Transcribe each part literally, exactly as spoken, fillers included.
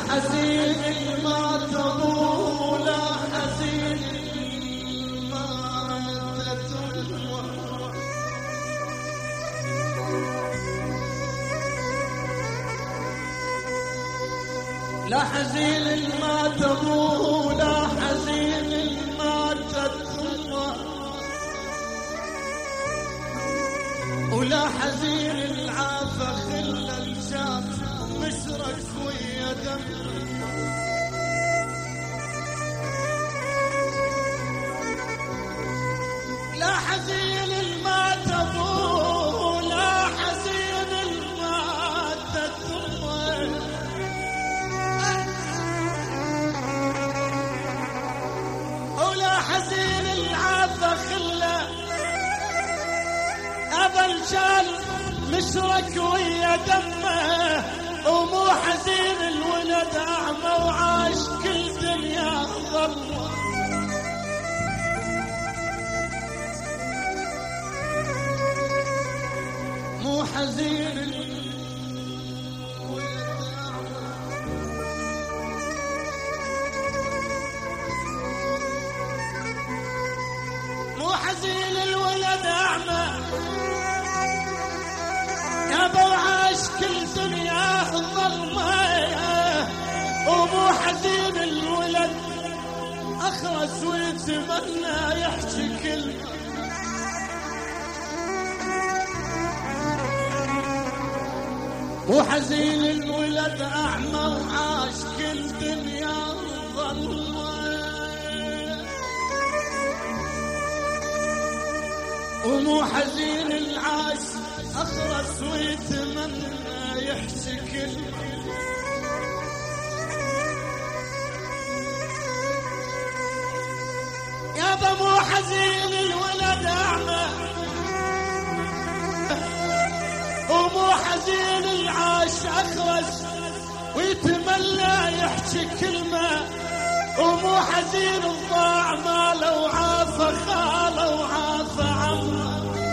حزين ما تضو لا حزين ما تتوه لا حزين ما تضو لا حزين ما تتوه ولا حزين العافى خل الشاف مشرك ويا دم لا حزين ما تبو لا حزين ما تترمى ولا حزين العافى خله أبا شال مشرك ويا دمه ومو حزين الولد أعمى وعاش كل دنيا ظلمه مو حزين الولد أعمى مو حزين الولد أعمى يابا وعاش كل دنيا ظلمة ومو حزين الولد أخرس ويتمنى يحكي كلمة مو حزين الولد أعمى وعاش كل دنيا ظلمة ومو حزين العاش أخرس ويتمنى يحكي كلمة يابا مو حزين الولد أعمى ومو حزين العاش أخرس ويتمنى يحكي كلمة ومو حزين الضاع ماله وعافى خاله وعافى عمه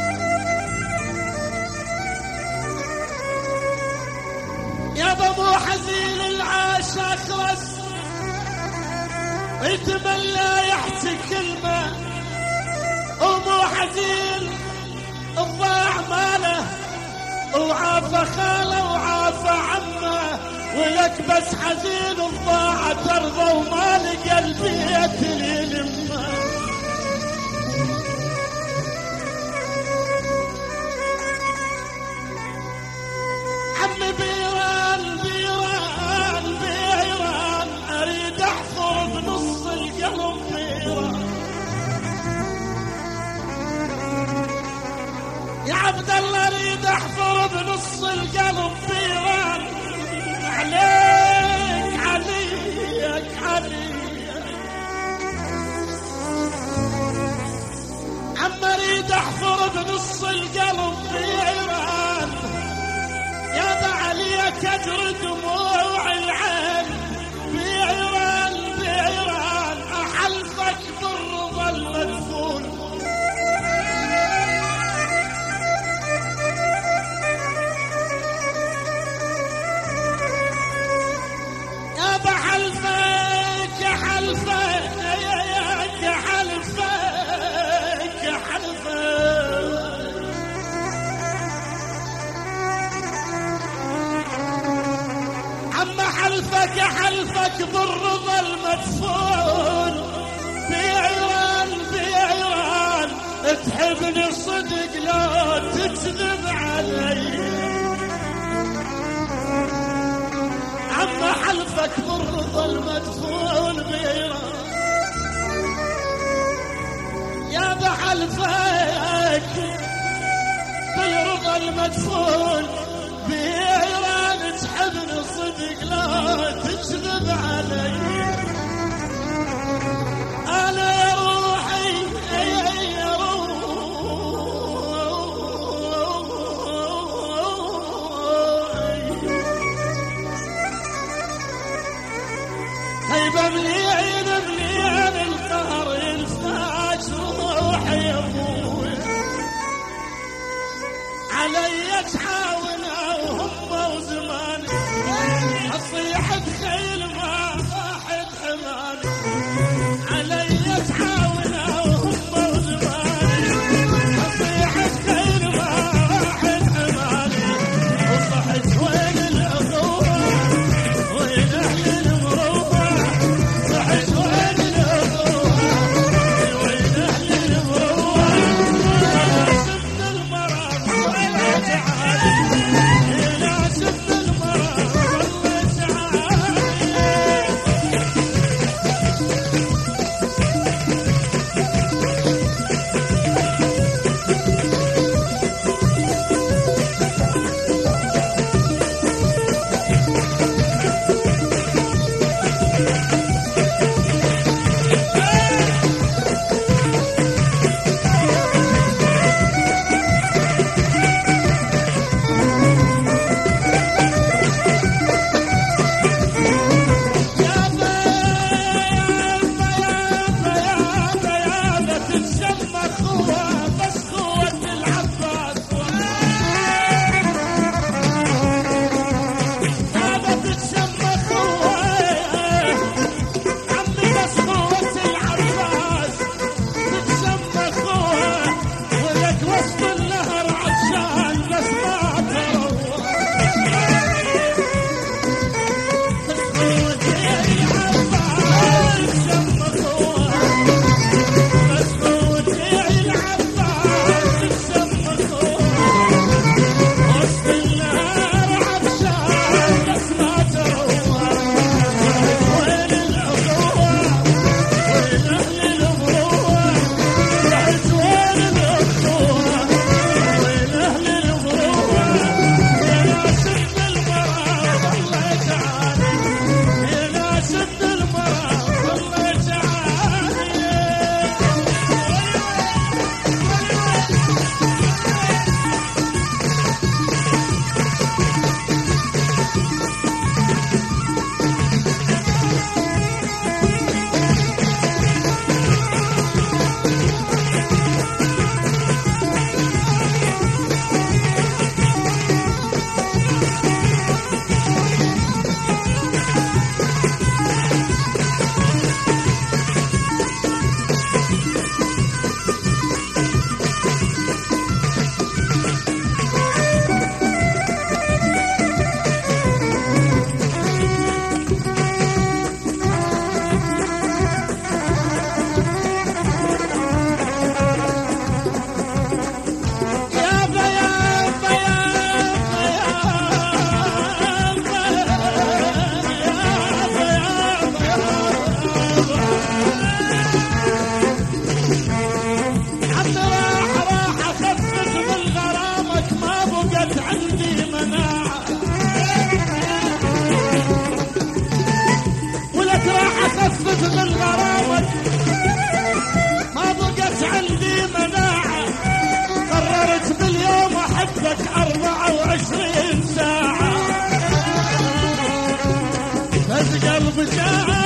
يابا مو حزين العاش أخرس يتمنى يحكي كلمة ومو حزين الضاع ماله وعافى خاله وعافى عمه ولك بس حزين الضاع ترضى وما لقى البيت اللي يلمه عمي بيران بيران بيران اريد احفر بنص القلب بيران يا عبد الله اريد احفر بنص القلب بيران عليك عليك عليك عم اريد احفر بنص القلب بيران يا عليك اجر دموع العين بيران بيران احلفك بالرضا المدفون يا بحلفك يا حلفك يا يا حلفك يا حلفك حلفك حلفك بالرضا المدفون بعيران بعيران تحبني صدق لا تكذب علي عم حلفك بالرضا المدفون بعيران يا بحلفك بالرضا المدفون بعيران تحبني صدق لا تكذب علي انا يا روحي يا روحي هيبه مليان مليان القهر ينفاش روحي يا ابوي علي تحاول وهم وزمان اصيح تخيل من غرامك ما بقت عندي مناعة، قررت باليوم أحبك أربعة وعشرين ساعة، بس قلبي جاء